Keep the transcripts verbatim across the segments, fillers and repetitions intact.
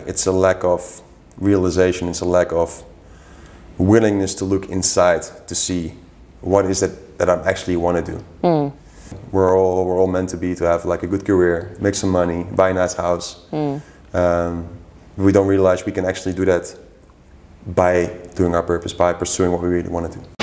It's a lack of realization, it's a lack of willingness to look inside to see what is it that I actually want to do. Mm. We're all we're all meant to be to have like a good career, make some money, buy a nice house. Mm. Um, we don't realize we can actually do that by doing our purpose, by pursuing what we really want to do.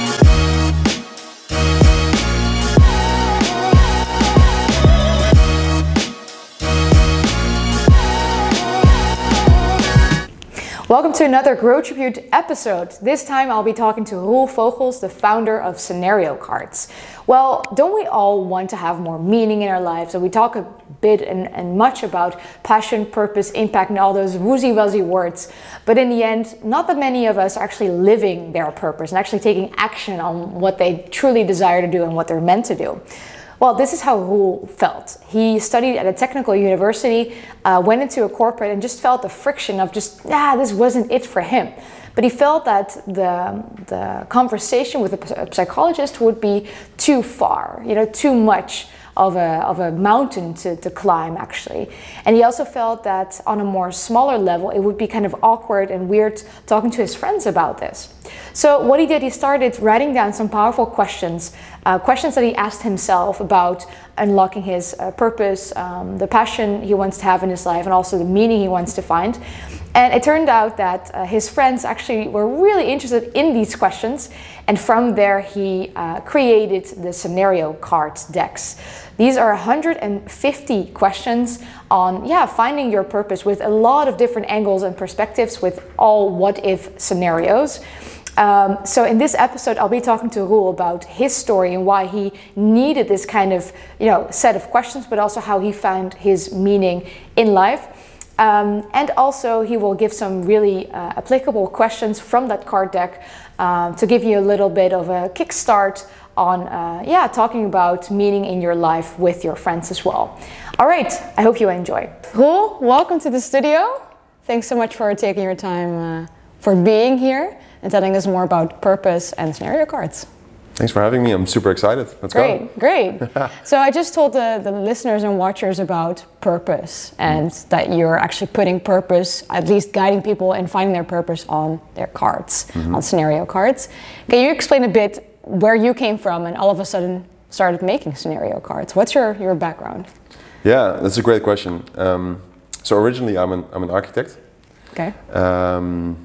Welcome to another Grow Tribute episode. This time I'll be talking to Roel Vogels, the founder of Scenario Cards. Well, don't we all want to have more meaning in our lives? And we talk a bit and, and much about passion, purpose, impact, and all those woozy-wuzzy words. But in the end, not that many of us are actually living their purpose and actually taking action on what they truly desire to do and what they're meant to do. Well, this is how Roel felt. He studied at a technical university, uh, went into a corporate and just felt the friction of just, ah, this wasn't it for him. But he felt that the, the conversation with a psychologist would be too far, you know, too much of a, of a mountain to, to climb actually. And he also felt that on a more smaller level, it would be kind of awkward and weird talking to his friends about this. So what he did, he started writing down some powerful questions, uh, questions that he asked himself about unlocking his uh, purpose, um, the passion he wants to have in his life, and also the meaning he wants to find. And it turned out that uh, his friends actually were really interested in these questions. And from there, he uh, created the Scenario Cards decks. These are one hundred fifty questions on, yeah, finding your purpose with a lot of different angles and perspectives with all what-if scenarios. Um, so in this episode, I'll be talking to Roel about his story and why he needed this kind of, you know, set of questions, but also how he found his meaning in life. Um, and also he will give some really uh, applicable questions from that card deck um, to give you a little bit of a kickstart on uh, yeah, talking about meaning in your life with your friends as well. All right, I hope you enjoy. Roel, welcome to the studio. Thanks so much for taking your time uh, for being here and telling us more about purpose and scenario cards. Thanks for having me. I'm super excited. Let's great, go. Great, great. So I just told the, the listeners and watchers about purpose and mm. that you're actually putting purpose, at least guiding people in finding their purpose on their cards, mm-hmm. on scenario cards. Can you explain a bit where you came from and all of a sudden started making scenario cards? What's your, your background? Yeah, that's a great question. Um, so originally I'm an, I'm an architect. Okay. Um,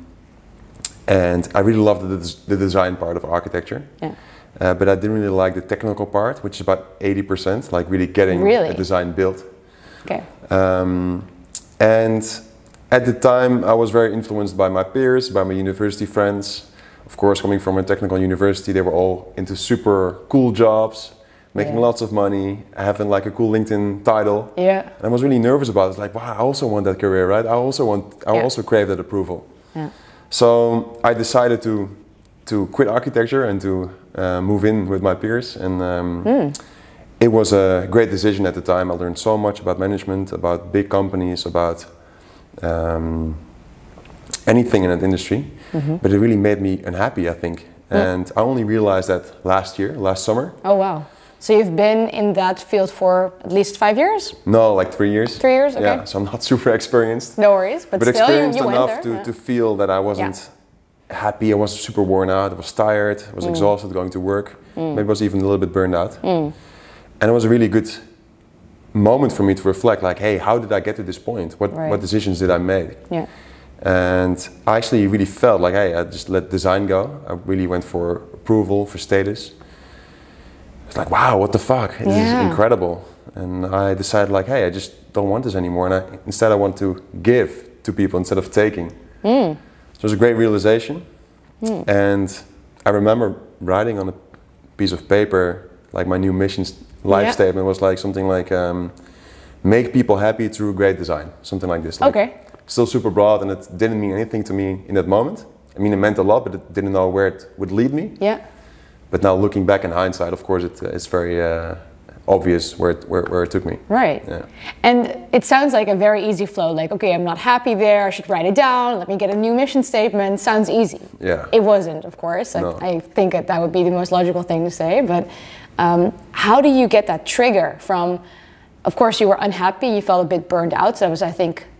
and I really loved the, the design part of architecture. Yeah. Uh, but I didn't really like the technical part, which is about eighty percent, like really getting really? a design built. Okay. Um, and at the time, I was very influenced by my peers, by my university friends. Of course, coming from a technical university, they were all into super cool jobs, making yeah. lots of money, having like a cool LinkedIn title. Yeah. And I was really nervous about it. Like, wow, I also want that career, right? I also want, I yeah. also crave that approval. Yeah. So I decided to to quit architecture and to uh, move in with my peers, and um, mm. it was a great decision at the time. I learned so much about management, about big companies, about um, anything in that industry, mm-hmm. but it really made me unhappy, I think. Mm. And I only realized that last year, last summer. Oh wow. So you've been in that field for at least five years? No, like three years. Three years, okay. Yeah, so I'm not super experienced. No worries, but, but still experienced you, you enough went there, to, yeah. to feel that I wasn't yeah. happy. I was super worn out, I was tired, I was mm. exhausted going to work. Mm. Maybe I was even a little bit burned out. Mm. And it was a really good moment for me to reflect, like, hey, how did I get to this point? What, right. what decisions did I make? Yeah. And I actually really felt like, hey, I just let design go. I really went for approval, for status. It's like, wow, what the fuck? This yeah. is incredible. And I decided, like, hey, I just don't want this anymore. And I, instead I want to give to people instead of taking. Mm. So it was a great realization. Mm. And I remember writing on a piece of paper, like my new mission life yeah. statement was like something like, um, make people happy through great design. Something like this. Like, okay. Still super broad, and it didn't mean anything to me in that moment. I mean, it meant a lot, but it didn't know where it would lead me. Yeah. But now looking back in hindsight, of course, it, uh, it's very uh, obvious where it, where, where it took me. Right. Yeah. And it sounds like a very easy flow. Like, okay, I'm not happy there. I should write it down. Let me get a new mission statement. Sounds easy. Yeah. It wasn't, of course. I, no. I think that, that would be the most logical thing to say. But um, how do you get that trigger from, of course, you were unhappy. You felt a bit burned out. So that was, I think,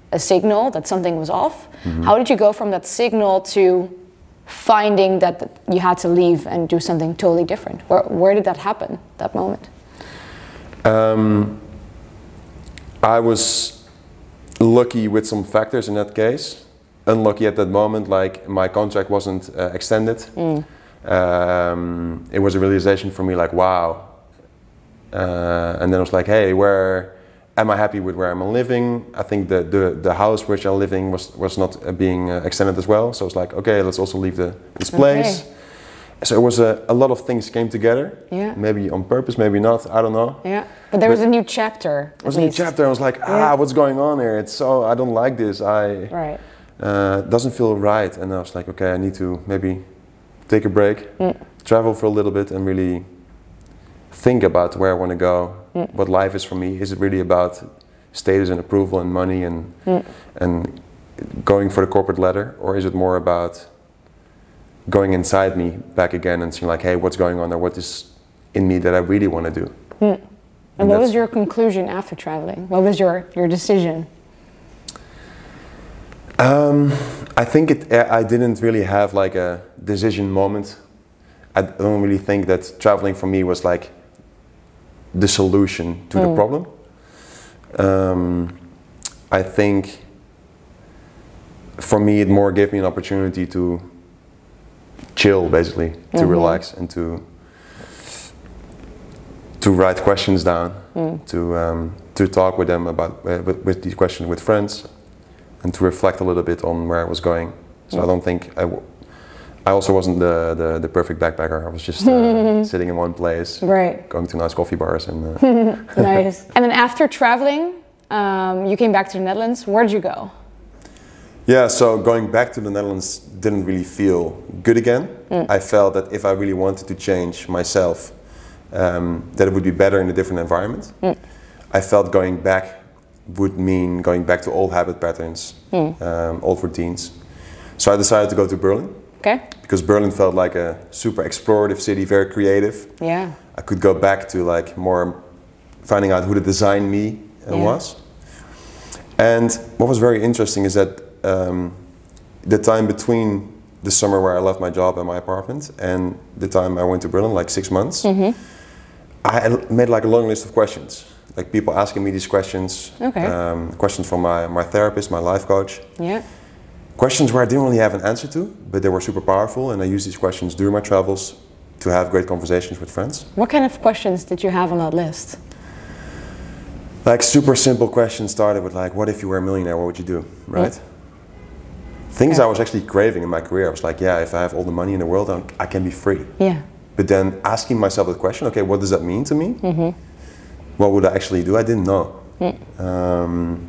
a signal that something was off. Mm-hmm. How did you go from that signal to finding that you had to leave and do something totally different? Where, where did that happen, that moment? Um, I was lucky with some factors in that case. Unlucky at that moment, like my contract wasn't uh, extended. Mm. Um, it was a realization for me, like, wow. Uh, and then I was like, hey, where am I happy with where I'm living? I think the, the, the house which I'm living was, was not uh, being uh, extended as well. So I was like, okay, let's also leave the, this place. Okay. So it was a, a lot of things came together. Yeah. Maybe on purpose, maybe not, I don't know. Yeah. But there but was a new chapter. There was a new chapter. I was like, ah, yeah. What's going on here? It's so, I don't like this. I, right. Uh, it doesn't feel right. And I was like, okay, I need to maybe take a break, mm. travel for a little bit and really think about where I want to go, mm. what life is for me. Is it really about status and approval and money and mm. and going for the corporate ladder, or is it more about going inside me back again and seeing like, hey, what's going on there? What is in me that I really want to do? Mm. And, and what was your conclusion after traveling? What was your, your decision? Um, I think it, I didn't really have like a decision moment. I don't really think that traveling for me was like the solution to mm. the problem. Um, I think for me it more gave me an opportunity to chill, basically, to mm-hmm. relax and to to write questions down, mm. to um, to talk with them about uh, with, with these questions with friends, and to reflect a little bit on where I was going. So mm. I don't think I. W I also wasn't the, the, the perfect backpacker. I was just uh, sitting in one place, right. going to nice coffee bars. and. Uh Nice. And then after traveling, um, you came back to the Netherlands. Where did you go? Yeah, so going back to the Netherlands didn't really feel good again. Mm. I felt that if I really wanted to change myself, um, that it would be better in a different environment. Mm. I felt going back would mean going back to old habit patterns, mm. um, old routines. So I decided to go to Berlin. Okay. Because Berlin felt like a super explorative city, very creative. Yeah. I could go back to like more finding out who the design me uh, yeah. was. And what was very interesting is that um, the time between the summer where I left my job and my apartment and the time I went to Berlin, like six months, mm-hmm. I made like a long list of questions. Like people asking me these questions, okay. um, questions from my, my therapist, my life coach. Yeah. Questions where I didn't really have an answer to, but they were super powerful, and I used these questions during my travels to have great conversations with friends. What kind of questions did you have on that list? Like super simple questions started with like, what if you were a millionaire, what would you do, right? Mm. Things okay. I was actually craving in my career. I was like, yeah, if I have all the money in the world, I'm, I can be free. Yeah. But then asking myself the question, okay, what does that mean to me? Mm-hmm. What would I actually do? I didn't know. Mm. Um,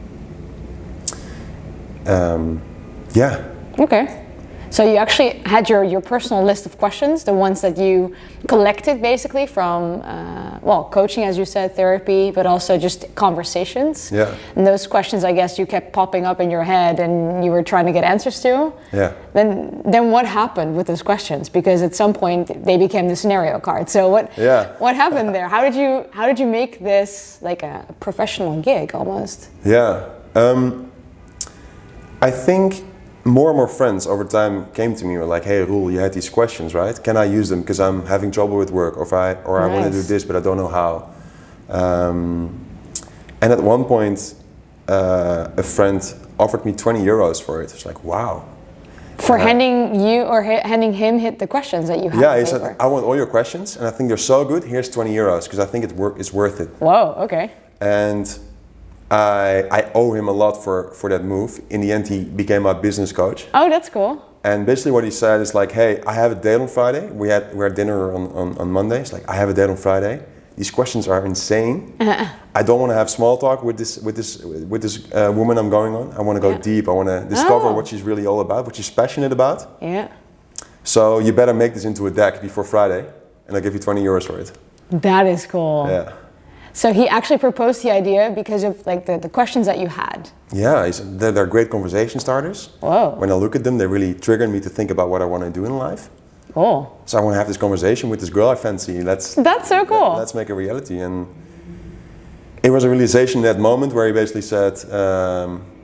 um, Yeah. Okay. So you actually had your, your personal list of questions, the ones that you collected basically from, uh, well, coaching, as you said, therapy, but also just conversations. Yeah. And those questions, I guess, you kept popping up in your head and you were trying to get answers to. Yeah. Then, then what happened with those questions? Because at some point they became the scenario card. So what, yeah. what happened there? How did you, how did you make this like a professional gig almost? Yeah. Um, I think more and more friends over time came to me and were like, hey Roel, you had these questions, right? Can I use them because I'm having trouble with work, or if I or nice. I want to do this but I don't know how. Um, and at one point uh, a friend offered me twenty euros for it. It's like, wow. For uh, handing you or ha handing him hit the questions that you have. Yeah, he said, I want all your questions and I think they're so good, here's twenty euros because I think it wor it's worth it. Whoa, okay. And I, I owe him a lot for, for that move. In the end, he became my business coach. Oh, that's cool. And basically what he said is like, hey, I have a date on Friday. We had, we had dinner on, on, on Monday. It's like, I have a date on Friday. These questions are insane. I don't want to have small talk with this, with this, with this uh, woman I'm going on. I want to go yeah. deep. I want to discover oh. what she's really all about, what she's passionate about. Yeah. So you better make this into a deck before Friday, and I'll give you twenty euros for it. That is cool. Yeah. So he actually proposed the idea because of like the, the questions that you had. Yeah, he's, they're, they're great conversation starters. Whoa. When I look at them, they really trigger me to think about what I want to do in life. Cool. So I want to have this conversation with this girl I fancy. Let's, That's so cool. Let, let's make a reality. And it was a realization in that moment where he basically said, um,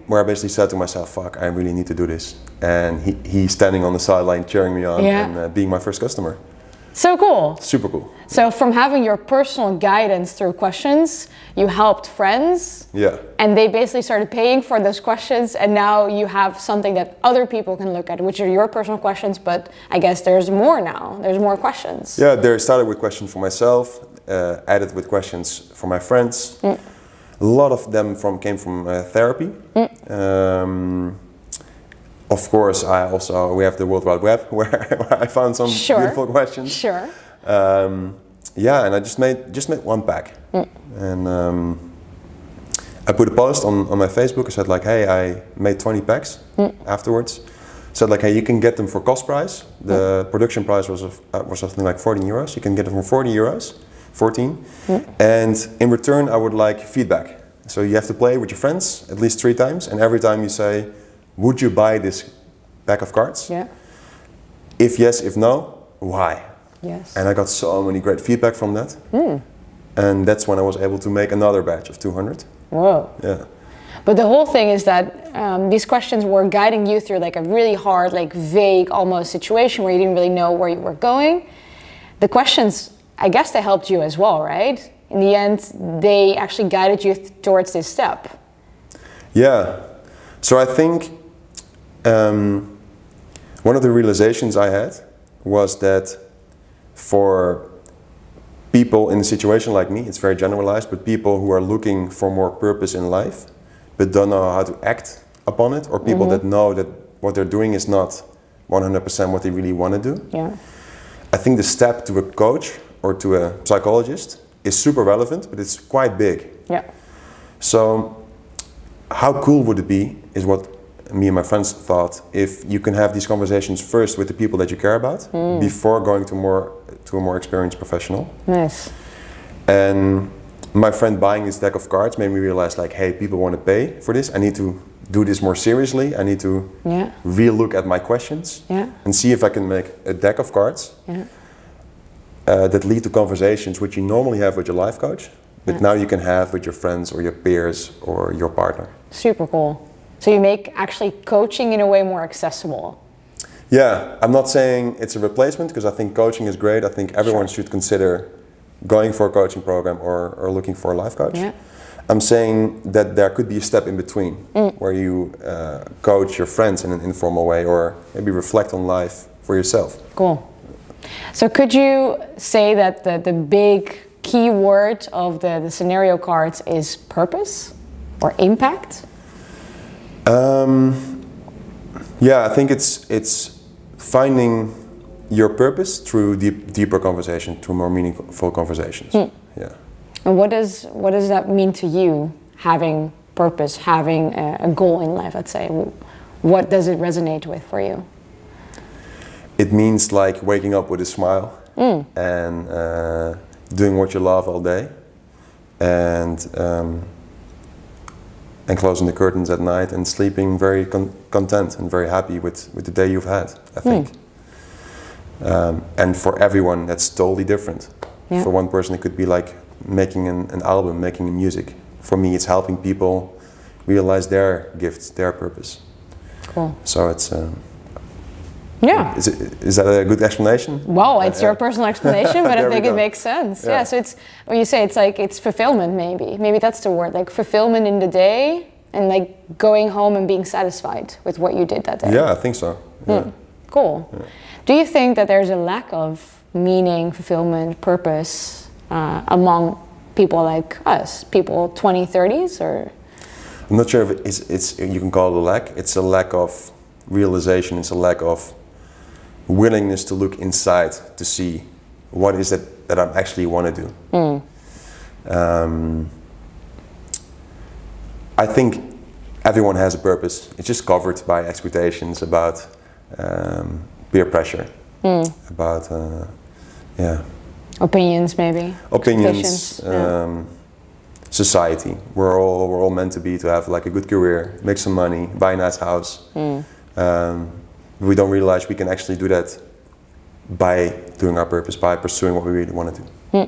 where I basically said to myself, fuck, I really need to do this. And he, he's standing on the sideline cheering me on yeah. and uh, being my first customer. So cool. Super cool. So from having your personal guidance through questions, you helped friends. Yeah. And they basically started paying for those questions, and now you have something that other people can look at, which are your personal questions, but I guess there's more now. There's more questions. Yeah, they started with questions for myself, uh, added with questions for my friends. Mm. A lot of them from came from uh, therapy. Mm. Um, Of course, I also we have the World Wide Web where, where I found some sure. beautiful questions. Sure. Um, yeah, and I just made just made one pack, mm. and um, I put a post on, on my Facebook. I said like, hey, I made twenty packs. Mm. Afterwards, said like, hey, you can get them for cost price. The mm. production price was uh, was something like fourteen euros. You can get them for forty euros, fourteen, mm. and in return, I would like feedback. So you have to play with your friends at least three times, and every time you say, would you buy this pack of cards? Yeah. If yes, if no, why? Yes. And I got so many great feedback from that. Mm. And that's when I was able to make another batch of two hundred. Whoa. Yeah. But the whole thing is that um, these questions were guiding you through like a really hard, like vague almost situation where you didn't really know where you were going. The questions, I guess they helped you as well, right? In the end, they actually guided you th- towards this step. Yeah. So I think Um, one of the realizations I had was that for people in a situation like me, it's very generalized, but people who are looking for more purpose in life, but don't know how to act upon it, or people mm-hmm. that know that what they're doing is not one hundred percent what they really want to do. Yeah. I think the step to a coach or to a psychologist is super relevant, but it's quite big. Yeah. So how cool would it be, is what me and my friends thought, if you can have these conversations first with the people that you care about mm. before going to more to a more experienced professional. Nice. And my friend buying this deck of cards made me realize like, hey, people want to pay for this. I need to do this more seriously. I need to yeah. re-look at my questions yeah. and see if I can make a deck of cards yeah. uh, that lead to conversations which you normally have with your life coach, but yeah. now you can have with your friends or your peers or your partner. Super cool. So you make actually coaching in a way more accessible. Yeah, I'm not saying it's a replacement, because I think coaching is great. I think everyone sure. should consider going for a coaching program or, or looking for a life coach. Yeah. I'm saying that there could be a step in between mm. where you uh, coach your friends in an informal way, or maybe reflect on life for yourself. Cool. So could you say that the, the big key word of the, the scenario cards is purpose or impact? Um, yeah, I think it's it's finding your purpose through deep, deeper conversation, through more meaningful conversations. Mm. Yeah. And what does what does that mean to you? Having purpose, having a, a goal in life. Let's say, what does it resonate with for you? It means like waking up with a smile mm. and uh, doing what you love all day, and. Um, and closing the curtains at night and sleeping very con- content and very happy with, with the day you've had, I think. Mm. Um, and for everyone, that's totally different. Yeah. For one person, it could be like making an, an album, making music. For me, it's helping people realize their gifts, their purpose. Cool. So it's... Um, yeah. Is, it, is that a good explanation? Well, it's uh, your personal explanation, but I think it makes sense. Yeah. yeah. So it's when you say it's like it's fulfillment, maybe. Maybe that's the word. Like fulfillment in the day, and like going home and being satisfied with what you did that day. Yeah, I think so. Yeah. Mm. Cool. Yeah. Do you think that there's a lack of meaning, fulfillment, purpose uh, among people like us, people twenty, thirties, or? I'm not sure if it's, it's you can call it a lack. It's a lack of realization. It's a lack of willingness to look inside to see what is it that I actually want to do. Mm. Um, I think everyone has a purpose. It's just covered by expectations about um, peer pressure, mm. about uh, yeah, opinions maybe. Opinions, um, yeah. Society. We're all we're all meant to be to have like a good career, make some money, buy a nice house. Mm. Um, we don't realize we can actually do that by doing our purpose, by pursuing what we really want to do. Mm.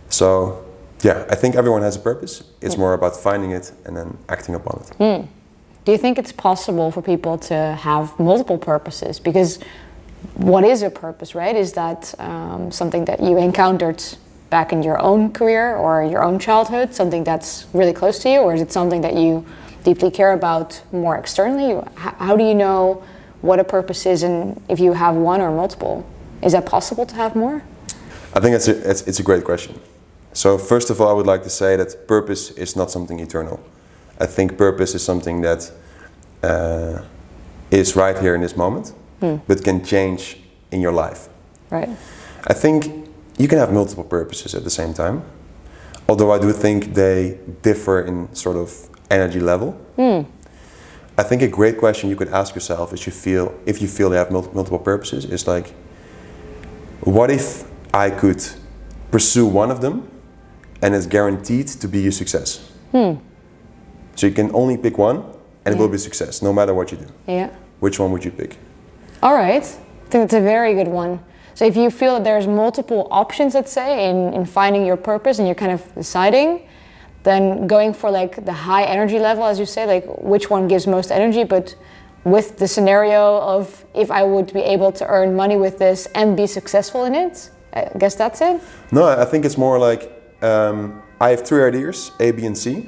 So, yeah, I think everyone has a purpose. It's mm. more about finding it and then acting upon it. Mm. do you think it's possible for people to have multiple purposes? Because what is a purpose, right? Is that um, something that you encountered back in your own career or your own childhood, something that's really close to you, or is it something that you deeply care about more externally? How, how do you know what a purpose is, and if you have one or multiple? Is that possible to have more? I think it's a, it's, it's a great question. So first of all, I would like to say that purpose is not something eternal. I think purpose is something that uh, is right here in this moment, hmm. but can change in your life. Right. I think you can have multiple purposes at the same time, although I do think they differ in sort of energy level. Hmm. I think a great question you could ask yourself is you feel, if you feel you have mul multiple purposes, is like, what if I could pursue one of them and it's guaranteed to be a success? Hmm. So you can only pick one and yeah. it will be a success, no matter what you do. Yeah. Which one would you pick? All right. I think that's a very good one. So if you feel that there's multiple options, let's say, in, in finding your purpose and you're kind of deciding, then going for like the high energy level, as you say, like which one gives most energy, but with the scenario of if I would be able to earn money with this and be successful in it, I guess that's it? No, I think it's more like um, I have three ideas, A, B, and C.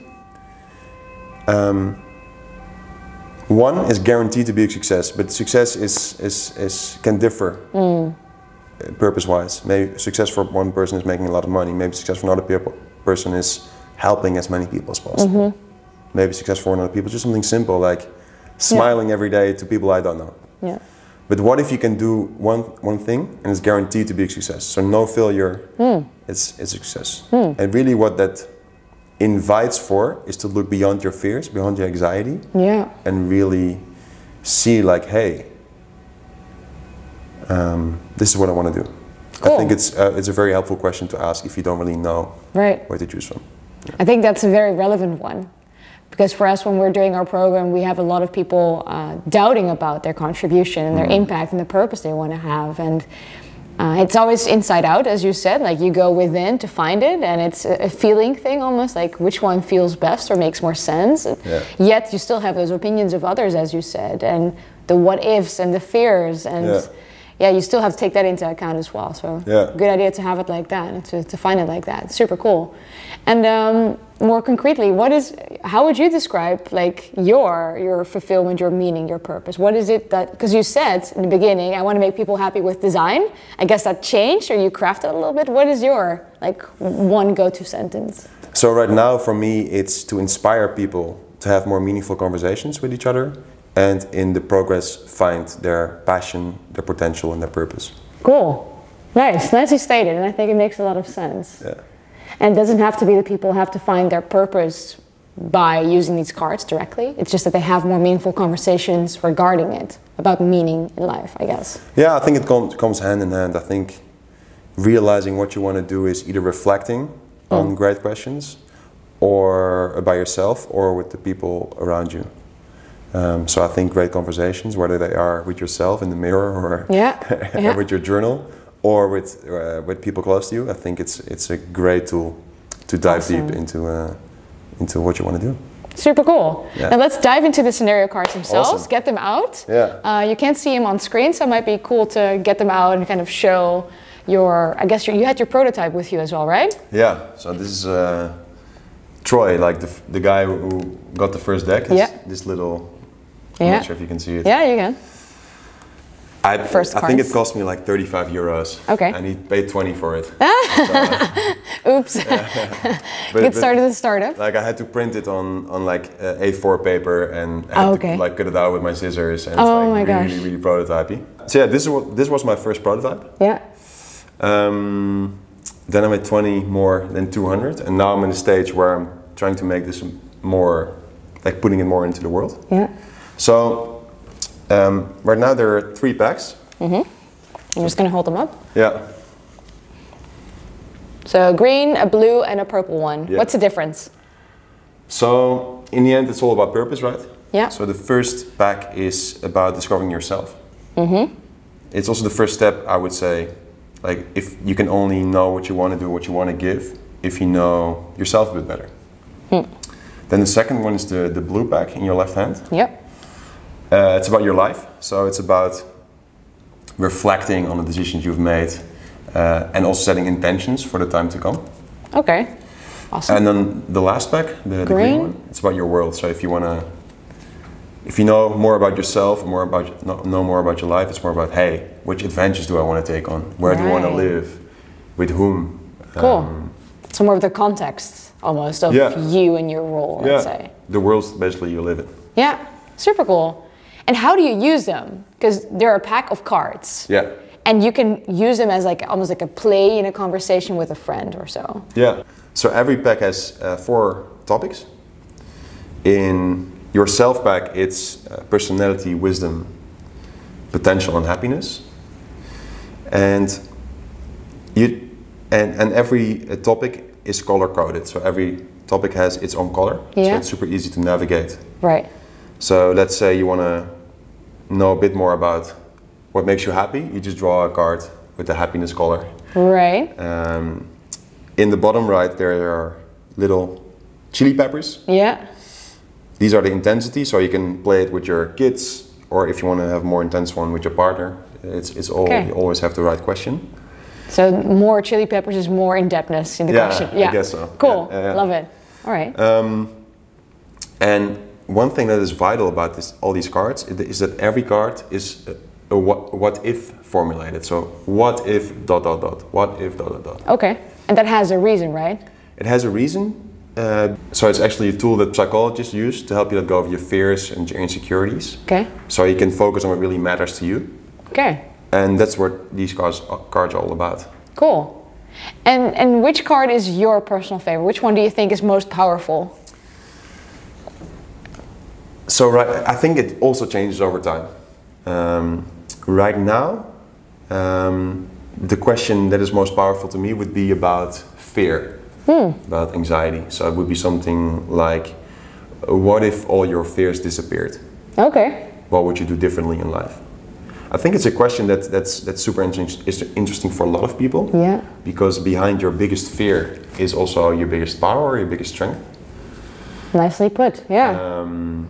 Um, one is guaranteed to be a success, but success is, is, is can differ mm. purpose-wise. Maybe success for one person is making a lot of money. Maybe success for another people, person is helping as many people as possible. Mm-hmm. Maybe success for another people, just something simple like smiling yeah. every day to people I don't know. Yeah. But what if you can do one one thing and it's guaranteed to be a success? So no failure, mm. it's, it's a success. Mm. And really what that invites for is to look beyond your fears, beyond your anxiety, yeah. and really see like, hey, um, this is what I want to do. Cool. I think it's uh, it's a very helpful question to ask if you don't really know right. where to choose from. Yeah. I think that's a very relevant one. Because for us, when we're doing our program, we have a lot of people uh, doubting about their contribution and their mm. impact and the purpose they want to have. And uh, it's always inside out, as you said, like you go within to find it, and it's a feeling thing almost, like which one feels best or makes more sense. Yeah. Yet you still have those opinions of others, as you said, and the what ifs and the fears, and yeah, yeah you still have to take that into account as well. So yeah. good idea to have it like that, and to, to find it like that. Super cool. And um, more concretely, what is, how would you describe like your your fulfillment, your meaning, your purpose? What is it that, because you said in the beginning, I want to make people happy with design. I guess that changed, or you crafted a little bit. What is your like one go-to sentence? So right now for me, it's to inspire people to have more meaningful conversations with each other, and in the progress find their passion, their potential, and their purpose. Cool. Nice. Nicely stated, and I think it makes a lot of sense. Yeah. And it doesn't have to be that people have to find their purpose by using these cards directly. It's just that they have more meaningful conversations regarding it, about meaning in life, I guess. Yeah, I think it com comes hand in hand. I think realizing what you want to do is either reflecting mm. on great questions, or by yourself, or with the people around you. Um, so I think great conversations, whether they are with yourself in the mirror, or yeah. yeah. with your journal, or with uh, with people close to you, I think it's it's a great tool to dive awesome. deep into uh, into what you want to do. Super cool. Yeah. Now let's dive into the scenario cards themselves. Awesome. Get them out. Yeah. Uh, you can't see them on screen, so it might be cool to get them out and kind of show your. I guess your, you had your prototype with you as well, right? Yeah. So this is uh, Troy, like the the guy who got the first deck. Yeah. This little. I'm yeah. not sure if you can see it. Yeah, you can. I, First I think it cost me like thirty-five euros. Okay. And he paid twenty for it. so, uh, Oops. but, Get started as a startup. Like I had to print it on, on like uh, A four paper, and I had oh, okay. to like cut it out with my scissors, and oh, it's like my really, gosh. really, really prototypey. So yeah, this is what this was my first prototype. Yeah. Um, then I made twenty more than two hundred, and now I'm in a stage where I'm trying to make this more, like putting it more into the world. Yeah. So. Um, right now there are three packs. Mm-hmm. I'm just going to hold them up. Yeah. So a green, a blue, and a purple one. Yeah. What's the difference? So in the end, it's all about purpose, right? Yeah. So the first pack is about discovering yourself. Mm-hmm. It's also the first step, I would say. Like if you can only know what you want to do, what you want to give, if you know yourself a bit better. Hmm. Then the second one is the, the blue pack in your left hand. Yep. Uh, it's about your life. So it's about reflecting on the decisions you've made uh, and also setting intentions for the time to come. Okay. Awesome. And then the last pack, the, the green. green one, it's about your world. So if you want to, if you know more about yourself, more about know, know more about your life, it's more about, hey, which adventures do I want to take on? Where right. do I want to live? With whom? Cool. Um, so more of the context almost of yeah. you and your role, let's yeah. say. The world's basically you live in. Yeah, super cool. And how do you use them? Because they're a pack of cards. Yeah. And you can use them as like almost like a play in a conversation with a friend or so. Yeah. So every pack has uh, four topics. In your self pack, it's uh, personality, wisdom, potential, and happiness. And you, and and every uh, topic is color coded. So every topic has its own color. Yeah. So it's super easy to navigate. Right. So let's say you want to know a bit more about what makes you happy. You just draw a card with the happiness color. Right. Um, in the bottom right, there are little chili peppers. Yeah. These are the intensity, so you can play it with your kids, or if you want to have a more intense one with your partner. It's it's all okay. You always have the right question. So more chili peppers is more in depthness in the yeah, question. Yeah, I guess so. Cool, yeah, yeah. Love it. All right. Um, and one thing that is vital about this, all these cards, is that every card is a, a what, what if formulated. So what if dot dot dot, what if dot dot dot. Okay, and that has a reason, right? It has a reason. Uh, so it's actually a tool that psychologists use to help you let go of your fears and your insecurities. Okay. So you can focus on what really matters to you. Okay. And that's what these cards, cards are all about. Cool. And and which card is your personal favorite? Which one do you think is most powerful? So right, I think it also changes over time. Um, right now, um, the question that is most powerful to me would be about fear, hmm. about anxiety. So it would be something like, what if all your fears disappeared? Okay. What would you do differently in life? I think it's a question that, that's, that's super interesting, is interesting for a lot of people. Yeah. Because behind your biggest fear is also your biggest power, your biggest strength. Nicely put, yeah. Um,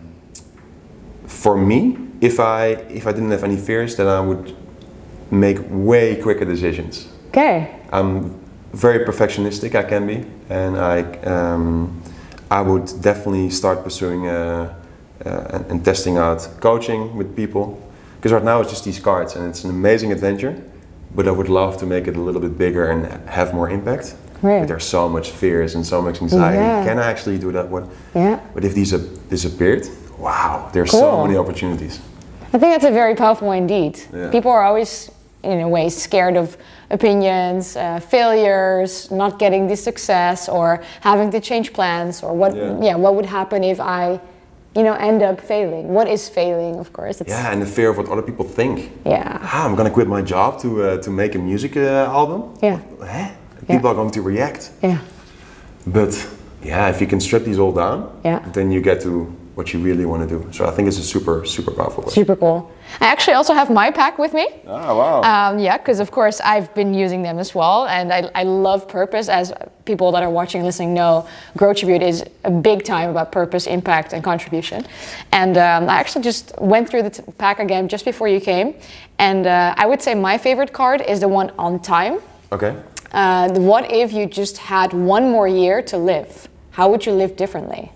for me, if I, if I didn't have any fears, then I would make way quicker decisions. Okay. I'm very perfectionistic, I can be. And I, um, I would definitely start pursuing uh, uh, and testing out coaching with people. Because right now it's just these cards and it's an amazing adventure, but I would love to make it a little bit bigger and have more impact. Right. But there's so much fears and so much anxiety. Yeah. Can I actually do that one? Yeah. But if these have disappeared, wow, there's cool. so many opportunities. I think that's a very powerful one indeed. Yeah. People are always, in a way, scared of opinions, uh, failures, not getting the success, or having to change plans, or what, yeah. yeah, what would happen if I you know, end up failing. What is failing, of course? It's yeah, and the fear of what other people think. Yeah. Ah, I'm gonna quit my job to uh, to make a music uh, album. Yeah. Eh? People yeah. are going to react. Yeah. But yeah, if you can strip these all down, yeah. then you get to what you really want to do. So I think it's a super, super powerful question. Super cool. I actually also have my pack with me. Oh, wow. Um, yeah, because of course I've been using them as well. And I, I love purpose. As people that are watching and listening know, Grow Tribute is a big time about purpose, impact, and contribution. And um, I actually just went through the t pack again just before you came. And uh, I would say my favorite card is the one on time. Okay. Uh, the what if you just had one more year to live? How would you live differently?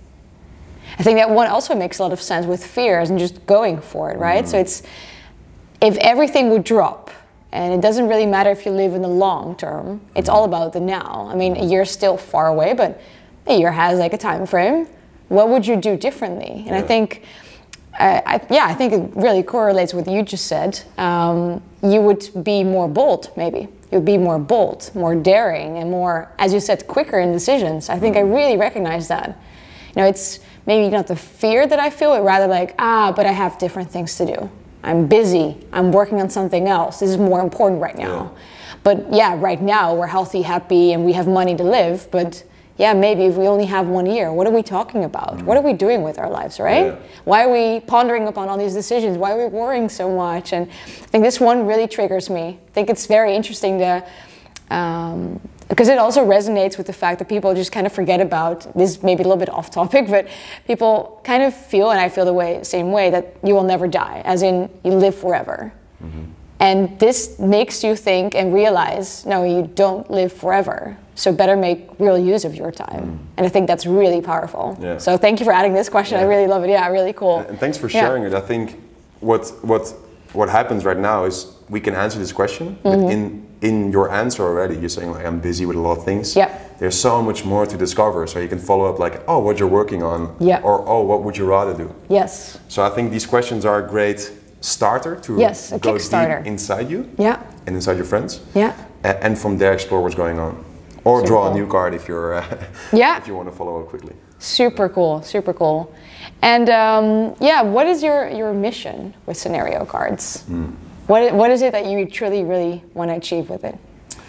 I think that one also makes a lot of sense with fears and just going for it, right? Mm. So it's, if everything would drop, and it doesn't really matter if you live in the long term, it's all about the now. I mean, a year's still far away, but a year has like a time frame. What would you do differently? And yeah. I think, uh, I, yeah, I think it really correlates with what you just said. Um, you would be more bold, maybe. You'd be more bold, more daring, and more, as you said, quicker in decisions. I think mm. I really recognize that. You know, it's maybe not the fear that I feel, but rather like, ah, but I have different things to do. I'm busy, I'm working on something else. This is more important right now. Yeah. But yeah, right now we're healthy, happy, and we have money to live. But yeah, maybe if we only have one year, what are we talking about? Mm. What are we doing with our lives, right? Yeah. Why are we pondering upon all these decisions? Why are we worrying so much? And I think this one really triggers me. I think it's very interesting to, um, because it also resonates with the fact that people just kind of forget about, this maybe a little bit off topic, but people kind of feel, and I feel the way, same way, that you will never die, as in you live forever. Mm-hmm. And this makes you think and realize, no, you don't live forever. So better make real use of your time. Mm. And I think that's really powerful. Yeah. So thank you for adding this question. Yeah. I really love it. Yeah, really cool. And thanks for sharing yeah. it. I think what what what happens right now is we can answer this question, mm-hmm. but in in your answer already, you're saying like I'm busy with a lot of things. Yeah. There's so much more to discover. So you can follow up like, oh, what you're working on, yeah. or oh, what would you rather do? Yes. So I think these questions are a great starter to yes, a go deep inside you yeah. and inside your friends. Yeah. And from there explore what's going on. Or super draw cool. a new card if you're uh, yeah. if you want to follow up quickly. Super cool, super cool. And um, yeah, what is your, your mission with scenario cards? Mm. What what is it that you truly, really want to achieve with it?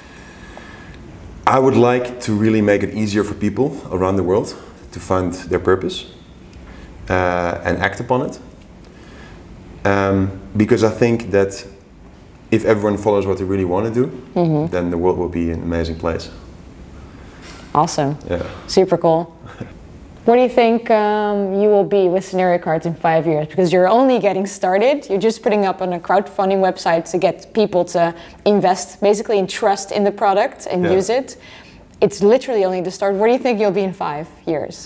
I would like to really make it easier for people around the world to find their purpose uh, and act upon it. Um, because I think that if everyone follows what they really want to do, mm-hmm. then the world will be an amazing place. Awesome. Yeah. Super cool. What do you think um, you will be with scenario cards in five years? Because you're only getting started. You're just putting up on a crowdfunding website to get people to invest, basically in trust in the product and yeah. use it. It's literally only the start. Where do you think you'll be in five years?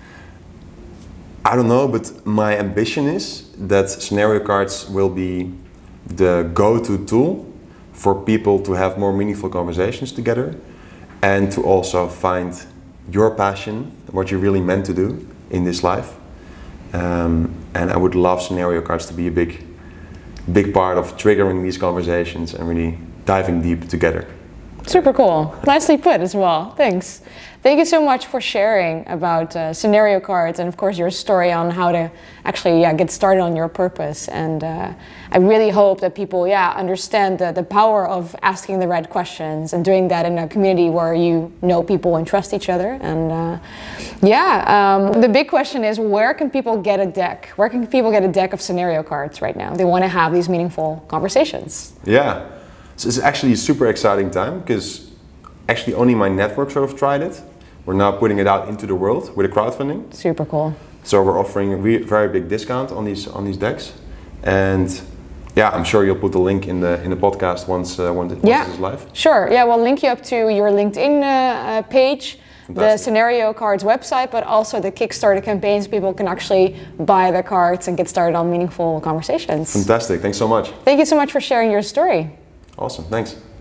I don't know, but my ambition is that scenario cards will be the go-to tool for people to have more meaningful conversations together and to also find your passion, what you're really meant to do in this life. Um, and I would love scenario cards to be a big, big part of triggering these conversations and really diving deep together. Super cool. Nicely put as well. Thanks. Thank you so much for sharing about uh, scenario cards and of course your story on how to actually yeah, get started on your purpose. And uh, I really hope that people yeah, understand the, the power of asking the right questions and doing that in a community where you know people and trust each other. And uh, yeah, um, the big question is, where can people get a deck? Where can people get a deck of scenario cards right now? They want to have these meaningful conversations. Yeah, so it's actually a super exciting time because actually only my network sort of tried it. We're now putting it out into the world with a crowdfunding. Super cool. So we're offering a re very big discount on these on these decks, and yeah, I'm sure you'll put the link in the in the podcast once uh, once, once yeah. it is live. Sure. Yeah, we'll link you up to your LinkedIn uh, page, Fantastic. The Scenario Cards website, but also the Kickstarter campaigns. People can actually buy the cards and get started on meaningful conversations. Fantastic. Thanks so much. Thank you so much for sharing your story. Awesome. Thanks.